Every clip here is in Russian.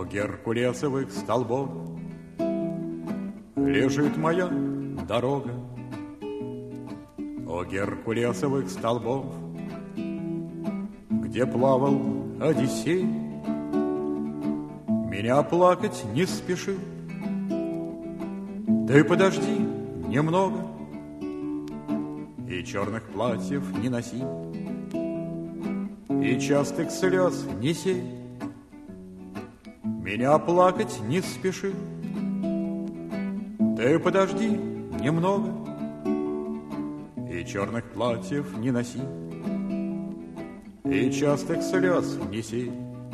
геркулесовых столбов лежит моя дорога. О геркулесовых столбов, где плавал Одиссей, меня плакать не спеши. Ты подожди немного и черных платьев не носи, и частых слез не сей. Меня плакать не спеши. Ты подожди немного и черных платьев не носи, и частых слез не сей.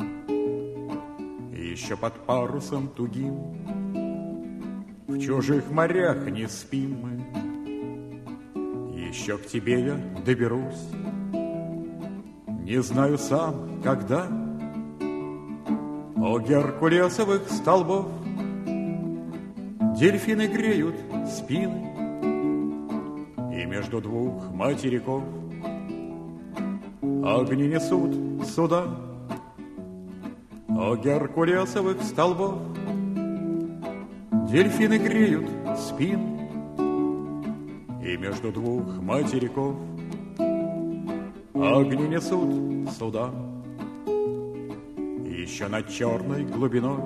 И еще под парусом тугим в чужих морях не спим мы. Еще к тебе я доберусь, не знаю сам, когда. О геркулесовых столбов, дельфины греют спины, и между двух материков огни несут суда. О геркулесовых столбов, дельфины греют спины, и между двух материков огни несут суда. И еще над черной глубиной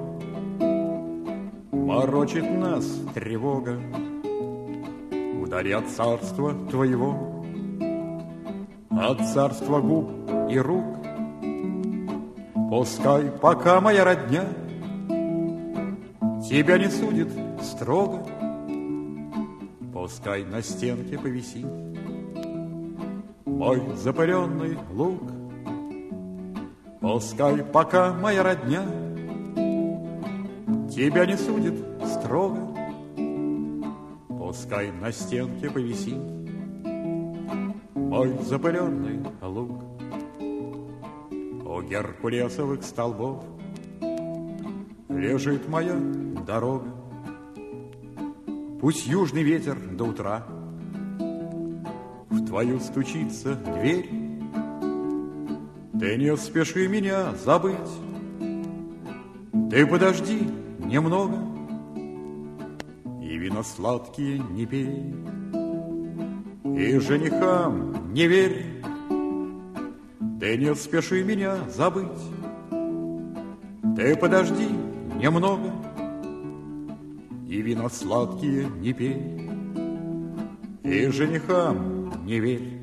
морочит нас тревога. Вдали от царства твоего, от царства губ и рук. Пускай, пока моя родня тебя не судит строго, пускай на стенке повисит мой запыленный лук. Пускай, пока моя родня тебя не судит строго, пускай на стенке повисит мой запыленный лук. У геркулесовых столбов лежит моя дорога. Пусть южный ветер до утра в твою стучится дверь, ты не спеши меня забыть. Ты подожди немного и вина сладкие не пей, и женихам не верь. Ты не спеши меня забыть. Ты подожди немного и вина сладкие не пей, и женихам не верь.